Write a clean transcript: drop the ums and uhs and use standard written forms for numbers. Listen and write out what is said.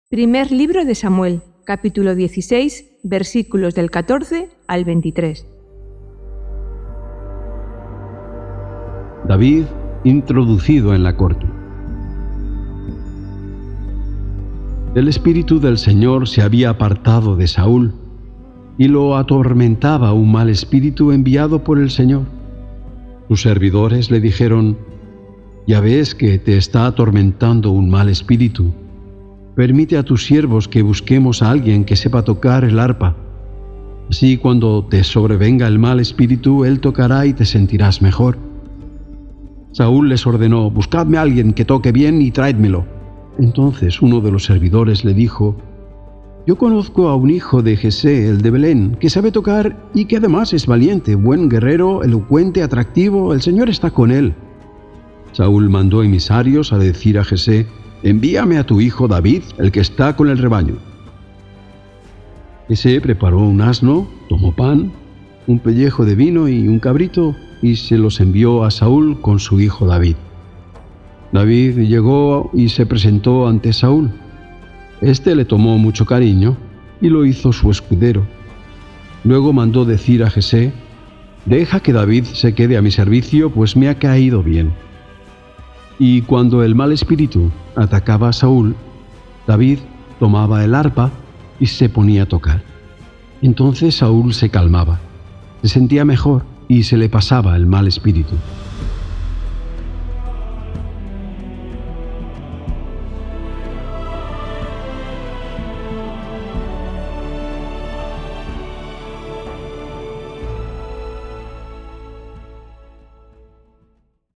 Primer libro de Samuel, capítulo 16, versículos del 14 al 23. David introducido en la corte. El espíritu del Señor se había apartado de Saúl, y lo atormentaba un mal espíritu enviado por el Señor. Sus servidores le dijeron: «Ya ves que te está atormentando un mal espíritu. Permite a tus siervos que busquemos a alguien que sepa tocar el arpa. Así cuando te sobrevenga el mal espíritu, él tocará y te sentirás mejor». Saúl les ordenó: «Buscadme a alguien que toque bien y traédmelo». Entonces uno de los servidores le dijo: «Yo conozco a un hijo de Jesé, el de Belén, que sabe tocar y que además es valiente, buen guerrero, elocuente, atractivo. El Señor está con él». Saúl mandó emisarios a decir a Jesé: «Envíame a tu hijo David, el que está con el rebaño». Jesé preparó un asno, tomó pan, un pellejo de vino y un cabrito, y se los envió a Saúl con su hijo David. David llegó y se presentó ante Saúl. Este le tomó mucho cariño y lo hizo su escudero. Luego mandó decir a Jesé: «Deja que David se quede a mi servicio, pues me ha caído bien». Y cuando el mal espíritu atacaba a Saúl, David tomaba el arpa y se ponía a tocar. Entonces Saúl se calmaba, se sentía mejor y se le pasaba el mal espíritu.